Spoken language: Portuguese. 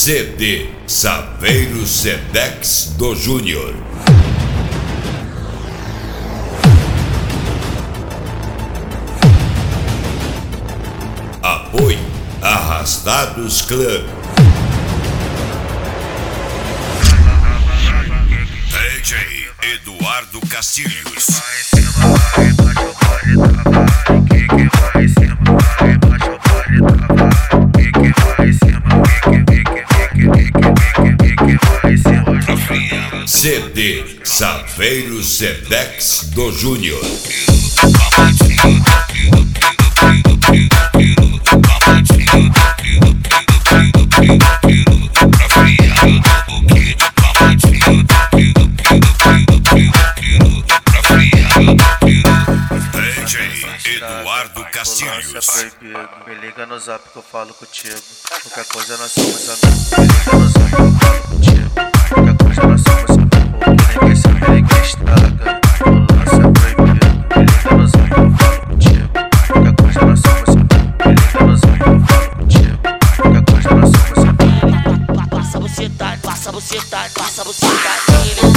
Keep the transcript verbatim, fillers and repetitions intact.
C D Saveiro Sedex do Júnior. Apoio Arrastados Club. D J Eduardo Castilhos. C D Saveiro Sedex do Júnior. D J Eduardo Castilhos. Me liga no zap que eu falo contigo. Qualquer coisa nós somos amigos. Me liga no zap que eu falo contigo. Qualquer coisa nós somos amigos. Ninguém sabe, ninguém estraga. O lance é proibido. Me liga no zap que eu falo contigo. Qualquer coisa nós somos amigos. Me liga no zap que eu falo contigo. Qualquer coisa nós somos amigos. Passa você tá, passa você tá, passa você tá.